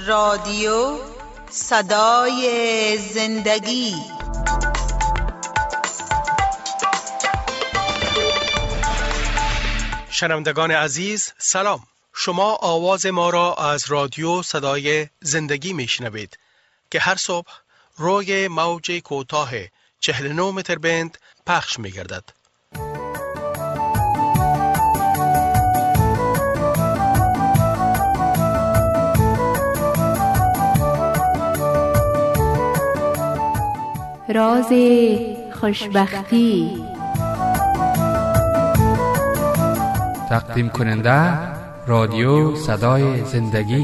رادیو صدای زندگی. شنوندگان عزیز سلام، شما آواز ما را از رادیو صدای زندگی میشنوید که هر صبح روی موج کوتاه 49 متر بند پخش میگردد. راز خوشبختی. تقدیم کننده رادیو صدای زندگی.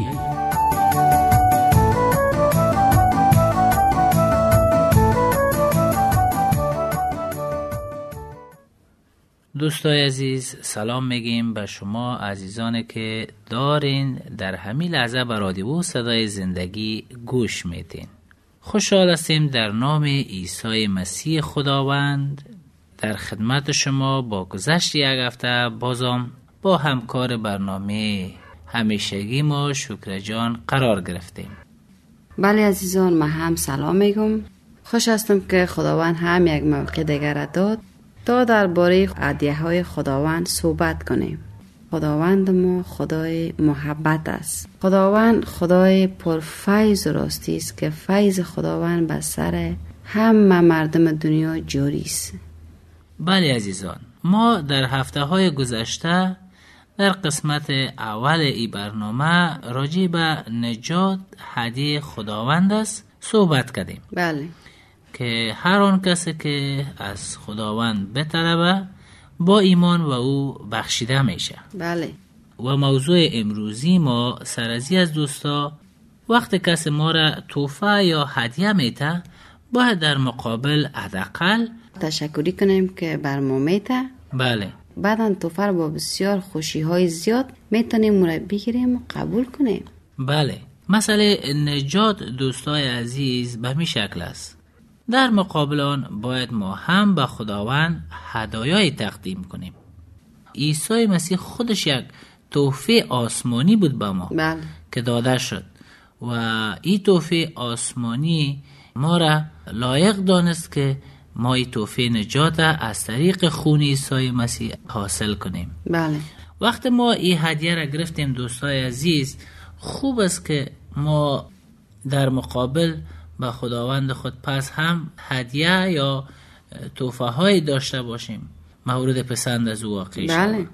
دوستای عزیز سلام میگیم به شما عزیزانی که دارین در همین لحظه به رادیو صدای زندگی گوش میدین. خوشحال هستیم در نام عیسی مسیح خداوند در خدمت شما با گذشت یک هفته بازم با همکار برنامه همیشگی ما شکر جان قرار گرفتیم. بله عزیزان، من هم سلام میگم. خوش هستم که خداوند هم یک موقع دیگر داد تا درباره هدیه‌های خداوند صحبت کنیم. خداوند ما خدای محبت است. خداوند خدای پرفیض و راستی است که فیض خداوند بر سر همه مردم دنیا جاری است. بله عزیزان، ما در هفته‌های گذشته در قسمت اول ای برنامه راجع به نجات هدیه خداوند است صحبت کردیم. بله، که هر آن کسی که از خداوند بطلبه با ایمان و او بخشیده میشه. بله. و موضوع امروزی ما سرازی از دوستا، وقتی کسی ما را تحفه یا هدیه میده باید در مقابل حداقل تشکری کنیم که بر ما میده. بله. بعداً تحفه با بسیار خوشی های زیاد میتونیم اون را بگیریم و قبول کنیم. بله. مسئله نجات دوستای عزیز به می شکل است. در مقابل آن باید ما هم به خداوند هدایای تقدیم کنیم. عیسی مسیح خودش یک تحفه آسمانی بود به ما. بله. که داده شد و این تحفه آسمانی ما را لایق دانست که ما این تحفه نجات از طریق خون عیسی مسیح حاصل کنیم. بله. وقتی ما این هدیه را گرفتیم دوستای عزیز، خوب است که ما در مقابل به خداوند خود پس هم هدیه یا تحفه های داشته باشیم مورد پسند از او واقع شود. بله.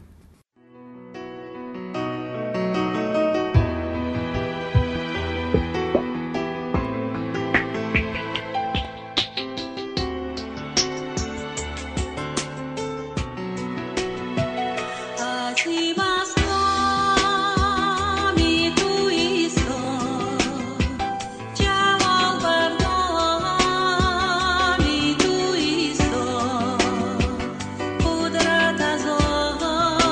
قدرت از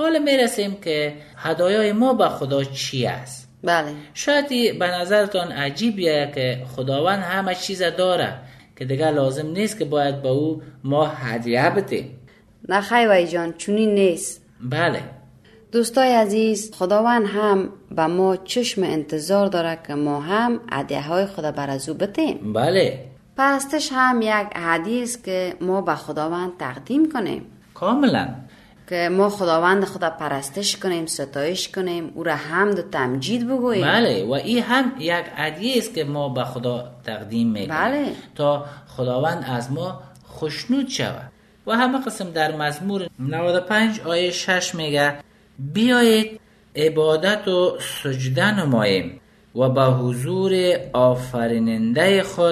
حالا میرسیم که هدایای ما به خدا چی است. بله. شاید به نظرتان عجیب بیاید که خداوند همه چیز داره که دیگه لازم نیست که باید به او ما هدیه بدیم. نه خیر وای جان، چونی نیست. بله دوستای عزیز، خداوند هم به ما چشم انتظار داره که ما هم هدیه های خدا بر از او بدیم. بله پرستش هم یک هدیه است که ما به خداوند تقدیم کنیم، کاملا، که ما خداوند خدا پرستش کنیم، ستایش کنیم، او را حمد و تمجید بگوییم. بله، و این هم یک هدیه است که ما به خدا تقدیم میکنیم. بله. تا خداوند از ما خوشنود شود. و همه قسم در مزمور 95 آیه 6 میگه بیایید عبادت و سجده نماییم و به حضور آفریننده خود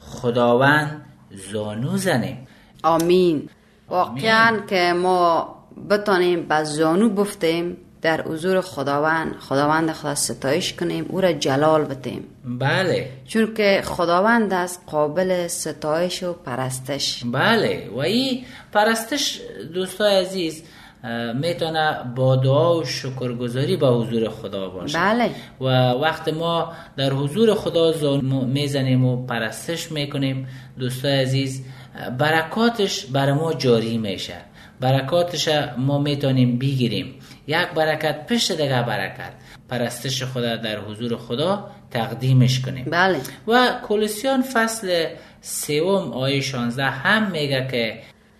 خداوند زانو زنیم. آمین. واقعا که ما بتانیم به زانو بفتیم در حضور خداوند خدا ستایش کنیم، او را جلال بدیم. بله، چون که خداوند است قابل ستایش و پرستش. بله، و این پرستش دوستای عزیز میتونه با دعا و شکرگزاری به حضور خدا باشه. بله. و وقت ما در حضور خدا زانو میزنیم و پرستش میکنیم دوستای عزیز، برکاتش بر ما جاری میشه، برکاتش ما میتونیم بگیریم، یک برکت پشت دیگه برکت. پرستش خدا در حضور خدا تقدیمش کنیم. بله. و کولوسیان فصل 3 آیه 16 هم میگه که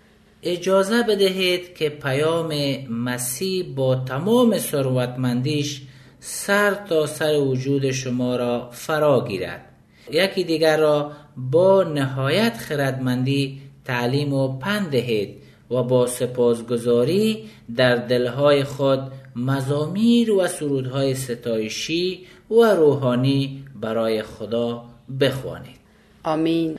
اجازه بدهید که پیام مسیح با تمام ثروتمندیش سر تا سر وجود شما را فرا گیرد. یکی دیگر را با نهایت خردمندی تعلیم و پند دهید و با سپاسگزاری در دلهای خود مزامیر و سرودهای ستایشی و روحانی برای خدا بخوانید. آمین.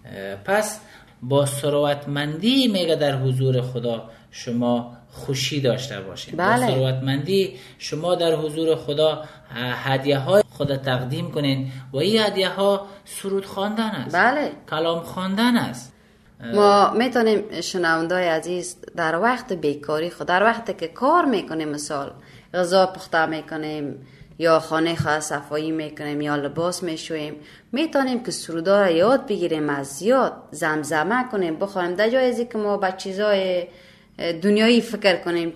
پس با ثروتمندی میگه در حضور خدا شما خوشی داشته باشید. بله. با ثروتمندی شما در حضور خدا هدیه های خدا تقدیم کنین و این هدیه ها سرود خواندن است. بله. کلام خواندن است. ما میتونیم شنوندای عزیز در وقت بیکاری خود، در وقتی که کار میکنیم، مثال غذا پخته میکنیم یا خانه خواه صفایی میکنیم یا لباس میشویم، میتونیم که سرودا را یاد بگیریم، از یاد زمزمه کنیم، بخوانیم. در جای ازی که ما به چیزای دنیایی فکر کنیم،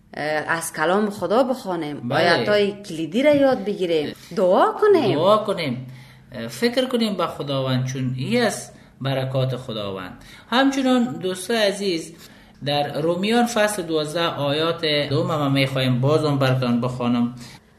از کلام خدا بخوانیم. آیاتای کلیدی را یاد بگیریم، دعا کنیم، فکر کنیم به خداوند، چون این است برکات خداوند. همچنان دوستان عزیز در رومیان فصل 12 آیات 2 ما میخوایم بازم براتون بخوانم.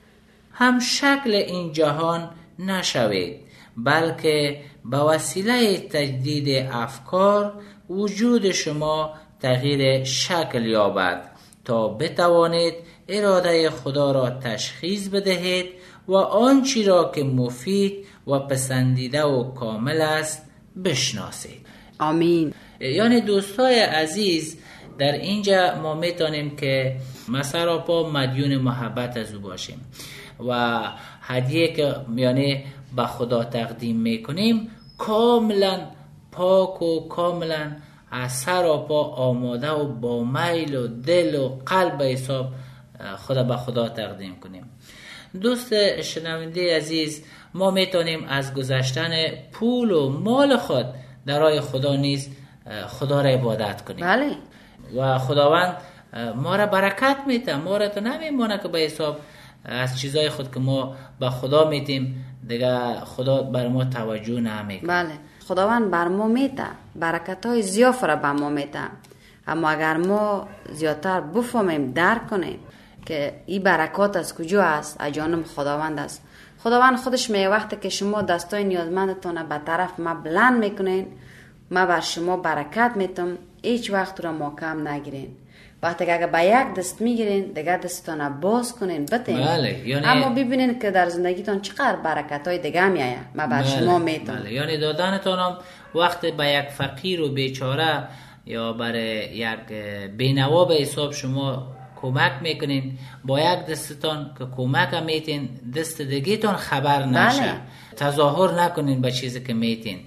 هم شکل این جهان نشوید، بلکه با وسیله تجدید افکار وجود شما تغییر شکل یابد تا بتوانید اراده خدا را تشخیص بدهید و آنچه را که مفید و پسندیده و کامل است بشناسید. آمین. یعنی دوستای عزیز در اینجا ما میتونیم که مثلا پا مدیون محبت از او باشیم و هدیه که یعنی به خدا تقدیم میکنیم کاملا پاک و کاملا از سر و پا آماده و با میل و دل و قلب حساب خدا به خدا تقدیم کنیم. دوست شنونده عزیز، ما میتونیم از گذشتن پول و مال خود در راه خدا نیز خدا را عبادت کنیم. بله. و خداوند ما را برکت میده، ما را تو نمیمونه که به حساب از چیزای خود که ما به خدا میدیم دیگه خدا بر ما توجه نمیکنه. بله، خداوند بر ما میده، برکت های زیاد را بر ما میده، اما اگر ما زیادتر بفهمیم، درک کنیم که این برکات از کجا است، از جانب خداوند است. خداوند خودش میگه وقتی که شما دستای نیازمندتون به طرف ما بلند میکنین، ما بر شما برکت میتم، هیچ وقت را ما کم نگیرین. وقتی که اگر با یک دست میگیرین دیگه دستتون باز کنین بتین. بله. یعنی اما ببینین که در زندگیتون چقدر برکت های دیگه میایه، ما بر شما میتم. بله. یعنی دادنتون هم وقتی به یک فقیر و بیچاره یا برای یک بینوا به حساب شما کمک میکنین، با یک دستتون که کمک میتین دست دیگه‌تون خبر نشه. بله. تظاهر نکنین به چیزی که میتین.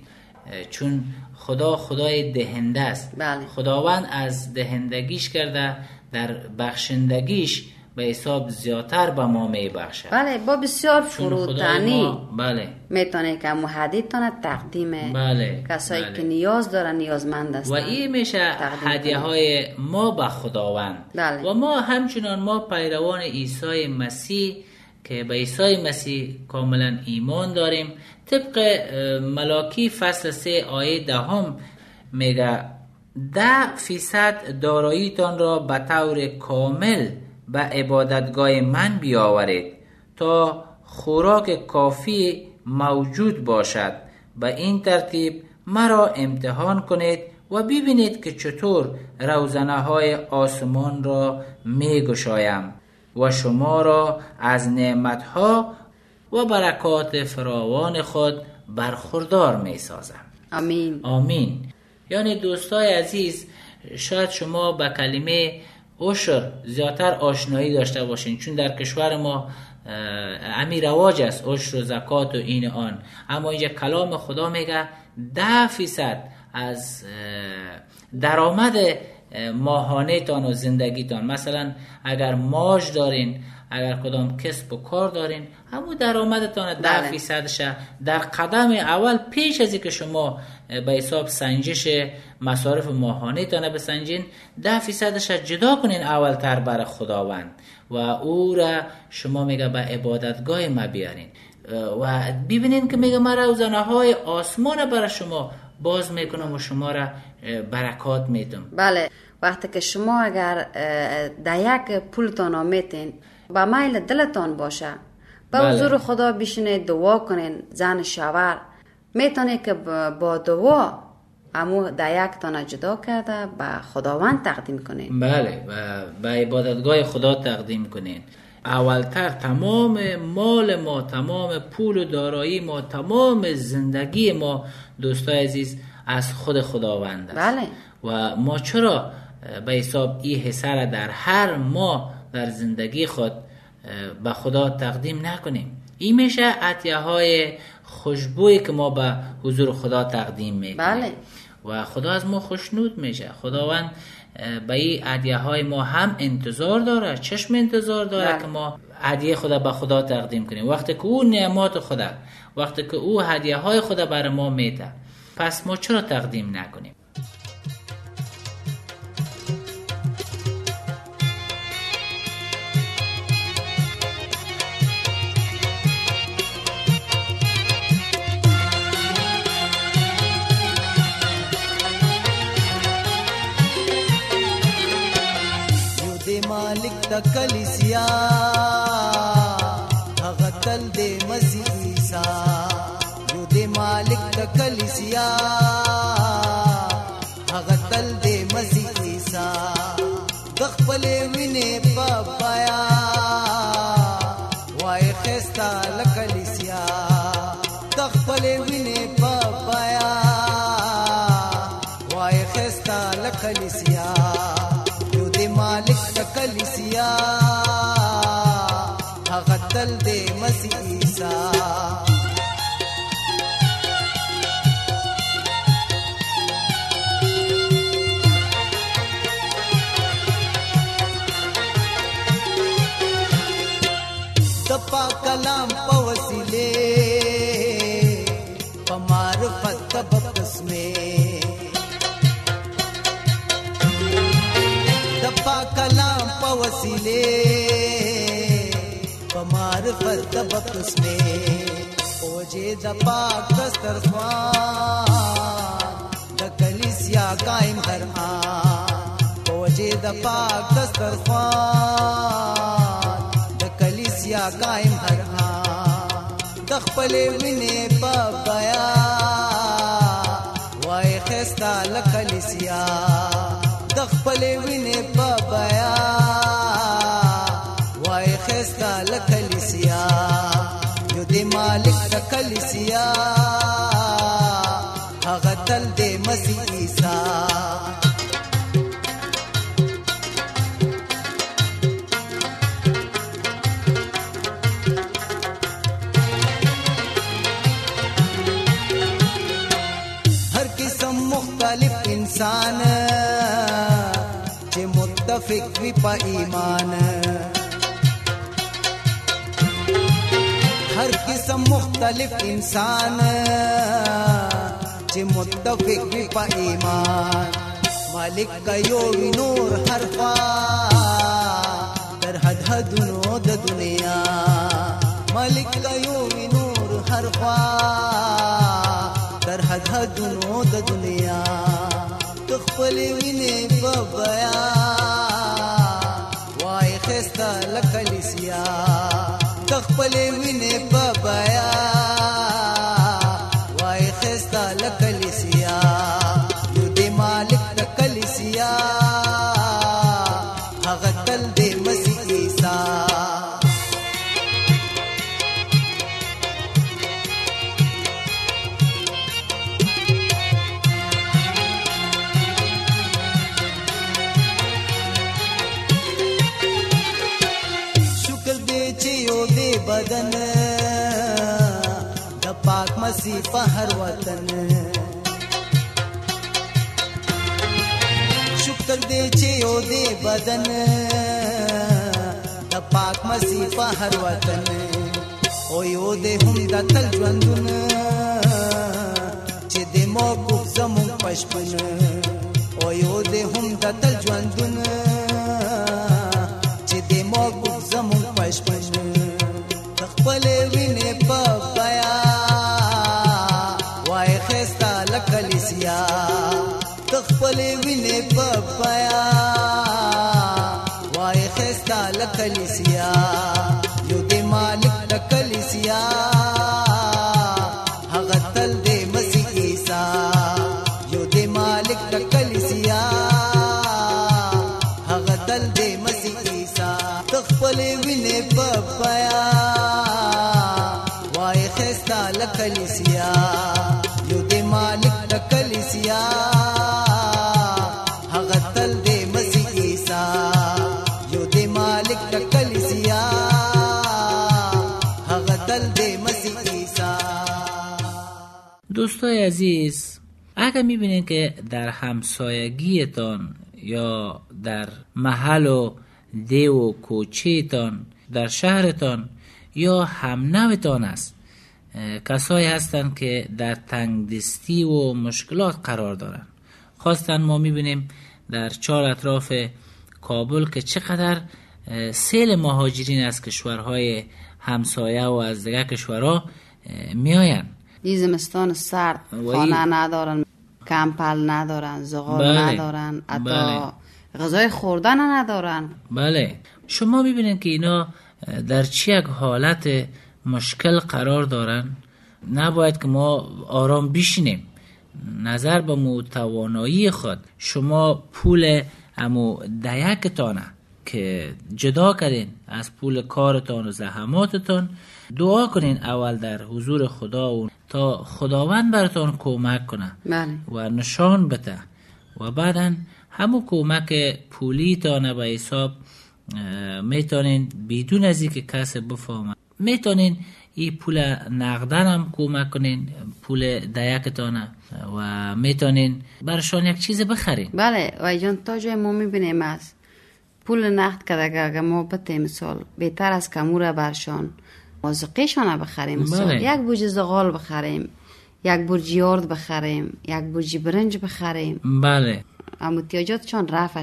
چون خدا خدای دهنده است. بله. خداوند از دهندگیش کرده در بخشندگیش به حساب زیادتر به ما میبخشه. بله، با بسیار فروتنی بله میتونه که محدید تانه تقدیم بله کسایی بله. که نیاز دارن، نیازمند هستن، و این میشه هدیه های ما به خداوند. بله. و ما همچنان ما پیروان عیسی مسیح که به عیسی مسیح کاملا ایمان داریم، طبق ملاکی فصل 3 آیه 10 میگه 10% داراییتان را به طور کامل به عبادتگاه من بیاورید تا خوراک کافی موجود باشد. به این ترتیب مرا امتحان کنید و ببینید که چطور روزنه های آسمان را می گشایم و شما را از نعمتها و برکات فراوان خود برخوردار می سازم. آمین. آمین. یعنی دوستای عزیز، شاید شما با کلمه عشر زیادتر آشنایی داشته باشین، چون در کشور ما امی رواج است عشر و زکات و این آن، اما اینجا کلام خدا میگه 10% از درآمد ماهانه تان و زندگیتان، مثلا اگر ماج دارین، اگر کدام کسب و کار دارین، همون درآمدتان 10% در قدم اول پیش از اینکه شما به حساب سنجش مصارف ماهانه تان بسنجین، 10% جدا کنین اولتر برای خداوند و او را شما میگه به عبادتگاه ما بیارین و ببینین که میگه من روزانه های آسمان برای شما باز میکنم و شما را برکات میدم. بله، وقتی که شما اگر در یک پولتان آمیتین با میل دلتان باشه، با حضور خدا بشینید دعا کنین، زن شوهر میتونه که با دعا امو در یک تانه جدا کرده به خداوند تقدیم کنین. بله، و به عبادتگاه خدا تقدیم کنین. اولتر تمام مال ما، تمام پول و دارایی ما، تمام زندگی ما دوستای عزیز از خود خداوند است. بله. و ما چرا به حساب این حصه را در هر ماه در زندگی خود به خدا تقدیم نکنیم؟ این میشه عطیه های خوشبویی که ما به حضور خدا تقدیم میکنیم. بله. و خدا از ما خوشنود میشه. خداوند به این عطیه های ما هم انتظار داره، چشم انتظار داره که ما هدیه خدا به خدا تقدیم کنیم. وقتی که او نعمات خدا، وقتی که او هدیه های خدا برای ما میده، پس ما چرا تقدیم نکنیم؟ مالک د کلیسیا هغه تل د مسیح عیسی، یو د مالک د کلیسیا هغه تل د مسیح عیسی، د خپل وینې په پایا وای خستا ل کلیسیا، د خپل وینې په پایا وای خستا ل کلیسیا، مالک د کلیسیا هغه تل د مسیح عیسی. د پاک کلام په وسیله په معرفت د بپسمه، کلام په وسیله په معرفت د بپسمه، اوجه د پاک دسترخوان د کلیسیا قائم قرآن، اوجه د پاک دسترخوان د کلیسیا قائم قرآن، د خپل وینې په بیا وای خستا ل کلیسیا، د خپل وینې په بیا وای خستا ل کلیسیا، یو د مالک د کلیسیا هغه تل د مسیح عیسی. متفق وی په ایمان هر قسم مختلف انسان چې متفق وی په ایمان مالک کيو وی نور هر خوا در حد حدونو د دنیا مالک کيو وی نور هر خوا در حد حدونو د دنیا تخپل وینه په بیا وای خستا لکلیسیا تخپل وینه په بیا وای خستا لکلیسیا یو دې مالک د کلیسیا هغه تل دې مسیح عیسی بدن د پاک مسیح په هر وطن شکر دې چې او دې بدن د پاک مسیح په هر وطن او یو دې هم د تل ژوندون چې دې موقوف زمون پښپن او یو دې هم د تل ژوندون چې دې موقوف زمون پښپن خپل وینه په بیا وای خستا لکلیسیا خپل وینه په بیا وای خستا لکلیسیا یو دې مالک لکلیسیا هغه تل دې مسیح عیسی یو دې مالک لکلیسیا هغه تل دې مسیح عیسی خپل وینه په بیا لکلیسیا یو دې مالک لکلیسیا هغه تل دې مسیح عیسی یو دې مالک لکلیسیا هغه تل دې مسیح عیسی. دوستای عزیز، اگر میبینید که در همسایگیتان یا در محل و ده و کوچه‌تان در شهرتان یا همنوتان است کسایی هستند که در تنگدستی و مشکلات قرار دارند. خاصتا ما میبینیم در چهار اطراف کابل که چقدر سیل مهاجرین از کشورهای همسایه و از دیگر کشورها میآیند. این زمستان سرد خانه ندارن، کمپل ندارن، زغال ندارن، حتی غذای خوردن ندارن. بله، شما میبینید که اینا در چه یک حالت مشکل قرار دارن. نباید که ما آرام بشینیم. نظر به متوانایی خود شما پول امو دیکتانه که جدا کردین از پول کارتان و زحماتتان، دعا کنین اول در حضور خدا و تا خداوند براتون کمک کنه و نشان بده و بعدا همون کمک پولیتان به حساب میتونین بدون از اینکه کسی بفهمه میتونین این پول نقدن هم کمک کنین، پول دیکتانه، و میتونین برشان یک چیز بخرین. بله و جان تا جای ما میبینیم از پول نقد که اگر ما بته مثال بهتر از کموره برشان موزقیشان بخریم. مثال یک بوجه زغال بخریم، یک بوجه یارد بخریم، یک بوجه برنج بخریم. بله، احتیاجاتشان رفع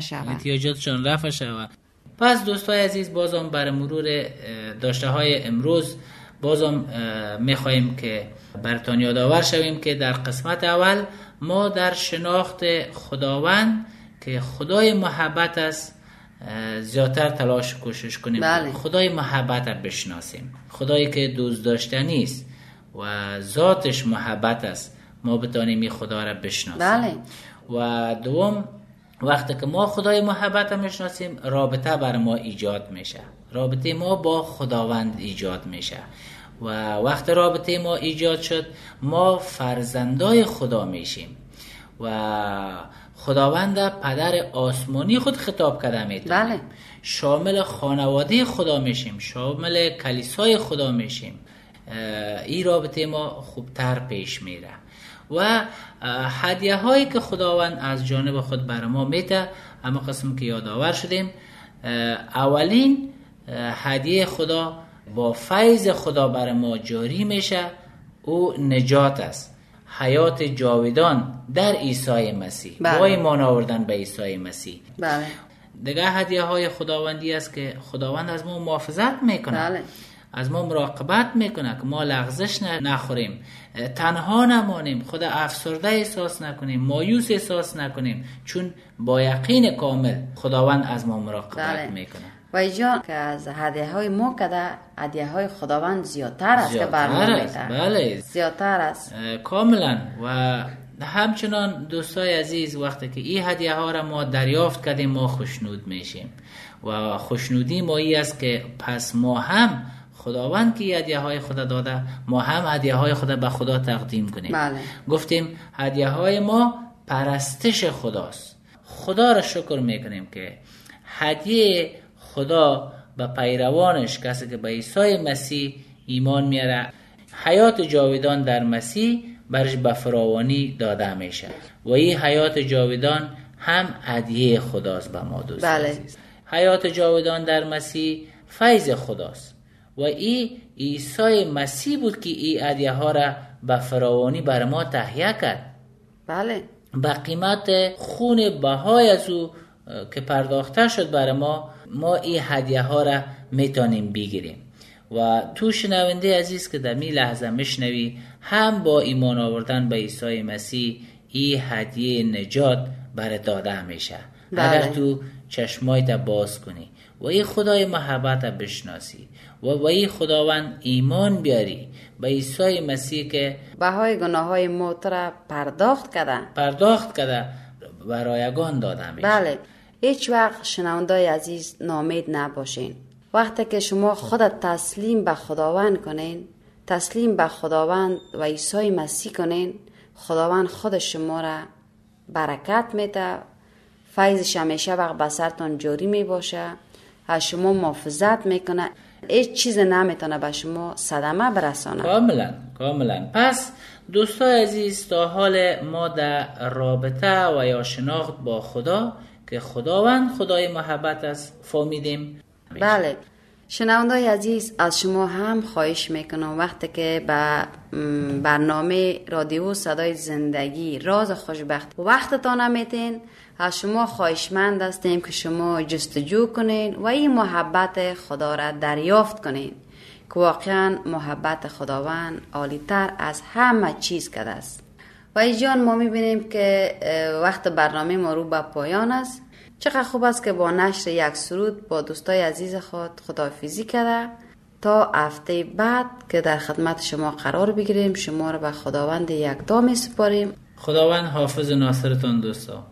شود. پس دوستای عزیز، بازم بر مرور داشته های امروز بازم میخواییم که براتون یادآور شویم که در قسمت اول ما در شناخت خداوند که خدای محبت است زیادتر تلاش کوشش کنیم. بله. خدای محبت را بشناسیم، خدایی که دوست داشتنی است و ذاتش محبت است، ما بتانیم این خدا را بشناسیم. بله. و دوم، وقتی که ما خدای محبت را میشناسیم، رابطه بر ما ایجاد میشه، رابطه ما با خداوند ایجاد میشه و وقتی رابطه ما ایجاد شد ما فرزندای خدا میشیم و خداوند پدر آسمانی خود خطاب کرده میتونیم. بله. شامل خانواده خدا میشیم، شامل کلیسای خدا میشیم. این رابطه ما خوبتر پیش میره و هدیه هایی که خداوند از جانب خود بر ما میده، اما قسم که یادآور شدیم. اولین هدیه خدا با فیض خدا بر ما جاری میشه، او نجات است، حیات جاودان در عیسی مسیح. با ایمان آوردن به عیسی مسیح. بله. دیگه هدیه های خداوندی است که خداوند از ما محافظت میکنه. بله. از ما مراقبت میکنه که ما لغزش نخوریم، تنها نمانیم، خود افسرده احساس نکنیم، مایوس احساس نکنیم، چون با یقین کامل خداوند از ما مراقبت میکنه. و جان که از هدیه های ما کده هدیه های خداوند زیادتر است که بر ما میده. بله، زیادتر است کاملا. و همچنان دوستای عزیز، وقتی که این هدیه ها را ما دریافت کردیم ما خوشنود میشیم و خوشنودی ما ای است که پس ما هم خداوند که هدیه های خدا داده، ما هم هدیه های خدا به خدا تقدیم کنیم. بله. گفتیم هدیه های ما پرستش خداست. خدا را شکر میکنیم که هدیه خدا به پیروانش، کسی که به عیسی مسیح ایمان میاره، حیات جاودان در مسیح برش به فراوانی داده میشه و این حیات جاودان هم هدیه خداست به ما دوست عزیز. حیات جاودان در مسیح فیض خداست و این عیسی مسیح بود که این هدیه ها را به فراوانی بر ما تهیه کرد. بله. به قیمت خون بهای از او که پرداخته شد بر ما این هدیه ها را میتونیم بگیریم. و تو شنونده عزیز که در می لحظه میشنوی، هم با ایمان آوردن به عیسی مسیح این هدیه نجات بر داده میشه. اگر تو چشمایت باز کنی و این خدای محبت بشناسی و این خداوند ایمان بیاری به عیسی مسیح که بهای گناه های ما را پرداخت کرده و رایگان داده میشه. بله. هیچ وقت شنوندای عزیز ناامید نباشین. وقتی که شما خودت تسلیم به خداوند کنین، تسلیم به خداوند و عیسی مسیح کنین، خداوند خود شما را برکت میده، فیضش همیشه وقت بسرتان جاری می باشه، از شما محافظت میکنه، هیچ چیز نمیتونه به شما صدمه برسانه. کاملا. پس دوستای عزیز، تا حال ما در رابطه و یا شناخت با خدا که خداوند خدای محبت است فهمیدیم. بله. شنوندای عزیز، از شما هم خواهش میکنم وقتی که به برنامه رادیو صدای زندگی راز خوشبختی وقتتان میتین، از شما خواهشمند هستیم که شما جستجو کنین و این محبت خدا را دریافت کنین که واقعا محبت خداوند عالی‌تر از همه چیز کرده است. و ای جان، ما میبینیم که وقت برنامه ما رو به پایان است. چقدر خوب است که با نشر یک سرود با دوستای عزیز خود خداحافظی کرده تا هفته بعد که در خدمت شما قرار بگیریم. شما را به خداوند یکتا می سپاریم. خداوند حافظ و ناصرتان دوستا.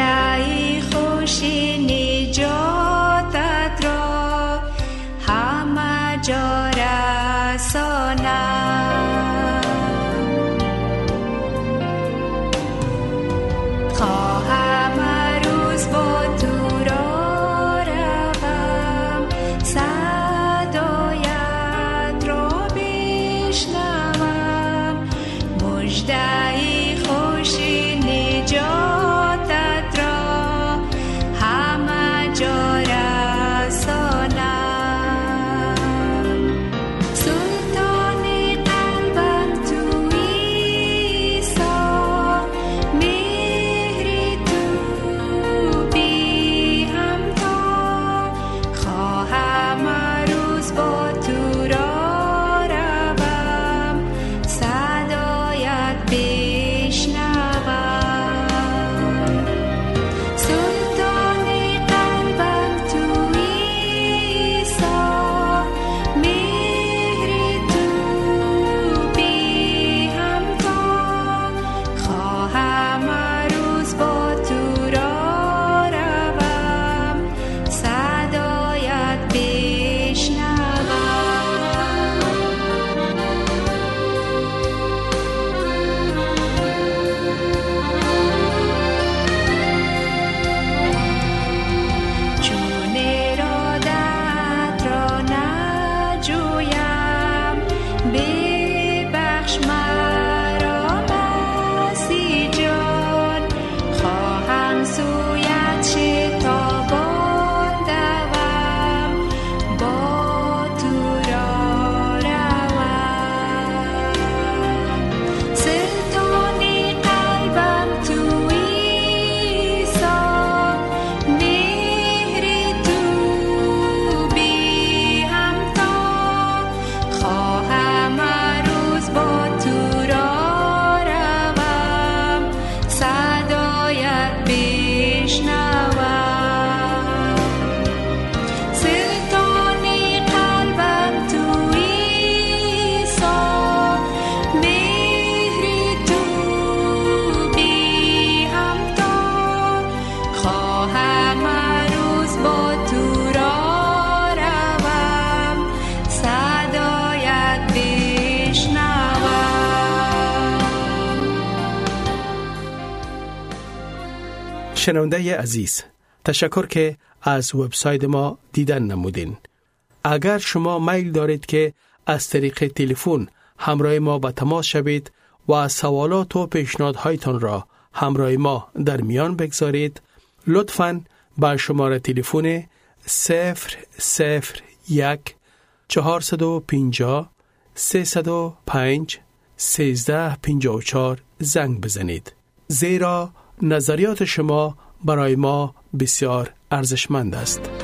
مژده خوشی نجاتت را هم شنونده عزیز، تشکر که از وبسایت ما دیدن نمودین. اگر شما میل دارید که از طریق تلفن همراه ما به تماس شوید و سوالات و پیشنهادهایتان را همراه ما در میان بگذارید، لطفاً با شماره تلفن 001 450 305 1354 زنگ بزنید، زیرا نظریات شما برای ما بسیار ارزشمند است.